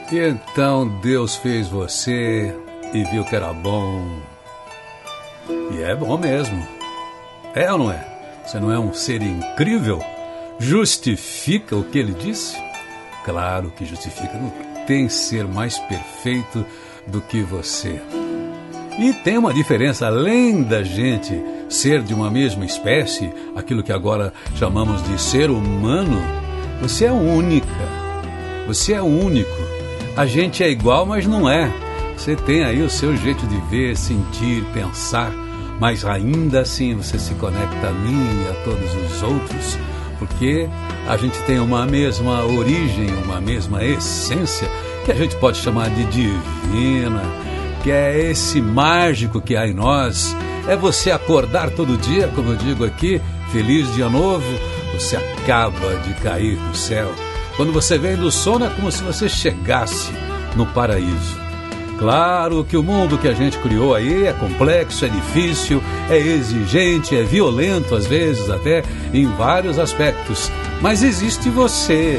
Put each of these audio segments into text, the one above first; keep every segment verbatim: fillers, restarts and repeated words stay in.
E então Deus fez você e viu que era bom. E é bom mesmo. É ou não é? Você não é um ser incrível? Justifica o que ele disse? Claro que justifica. Não tem ser mais perfeito do que você. E tem uma diferença, além da gente ser de uma mesma espécie, aquilo que agora chamamos de ser humano, você é única. Você é único. A gente é igual, mas não é. Você tem aí o seu jeito de ver, sentir, pensar, mas ainda assim você se conecta a mim e a todos os outros, porque a gente tem uma mesma origem, uma mesma essência, que a gente pode chamar de divina, que é esse mágico que há em nós. É você acordar todo dia, como eu digo aqui, feliz dia novo, você acaba de cair do céu. Quando você vem do sono é como se você chegasse no paraíso. Claro que o mundo que a gente criou aí é complexo, é difícil, é exigente, é violento às vezes até em vários aspectos. Mas existe você.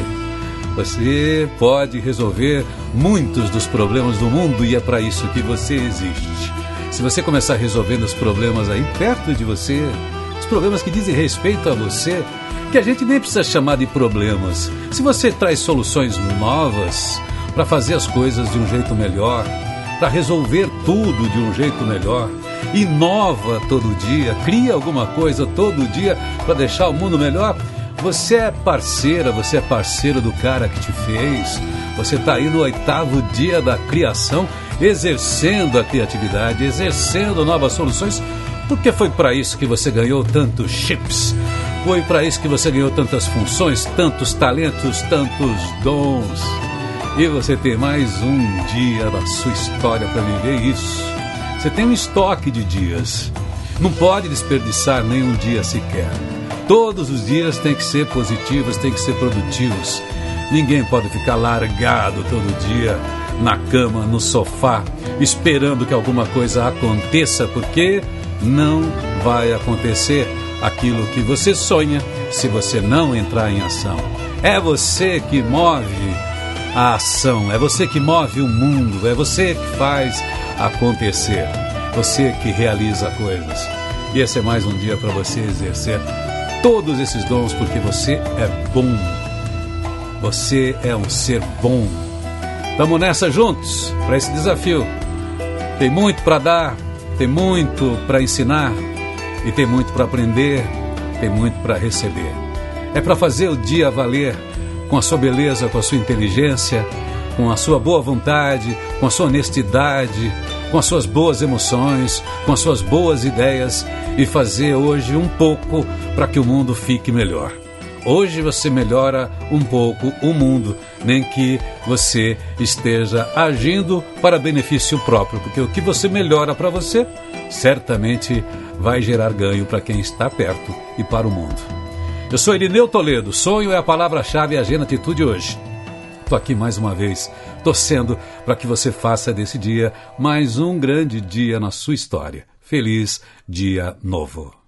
Você pode resolver muitos dos problemas do mundo e é para isso que você existe. Se você começar resolvendo os problemas aí perto de você, os problemas que dizem respeito a você, que a gente nem precisa chamar de problemas. Se você traz soluções novas para fazer as coisas de um jeito melhor, para resolver tudo de um jeito melhor, inova todo dia, cria alguma coisa todo dia para deixar o mundo melhor, você é parceira, você é parceiro do cara que te fez. Você está aí no oitavo dia da criação, exercendo a criatividade, exercendo novas soluções, porque foi para isso que você ganhou tantos chips. Foi para isso que você ganhou tantas funções, tantos talentos, tantos dons. E você tem mais um dia da sua história para viver isso. Você tem um estoque de dias. Não pode desperdiçar nenhum dia sequer. Todos os dias têm que ser positivos, têm que ser produtivos. Ninguém pode ficar largado todo dia na cama, no sofá, esperando que alguma coisa aconteça, porque não vai acontecer aquilo que você sonha se você não entrar em ação. É você que move a ação, é você que move o mundo, é você que faz acontecer, você que realiza coisas. E esse é mais um dia para você exercer todos esses dons, porque você é bom, você é um ser bom. Vamos nessa juntos para esse desafio. Tem muito para dar, tem muito para ensinar e tem muito para aprender, tem muito para receber. É para fazer o dia valer com a sua beleza, com a sua inteligência, com a sua boa vontade, com a sua honestidade, com as suas boas emoções, com as suas boas ideias e fazer hoje um pouco para que o mundo fique melhor. Hoje você melhora um pouco o mundo, nem que você esteja agindo para benefício próprio, porque o que você melhora para você, certamente vai gerar ganho para quem está perto e para o mundo. Eu sou Irineu Toledo, sonho é a palavra-chave e agenda atitude hoje. Estou aqui mais uma vez, torcendo para que você faça desse dia mais um grande dia na sua história. Feliz Dia Novo!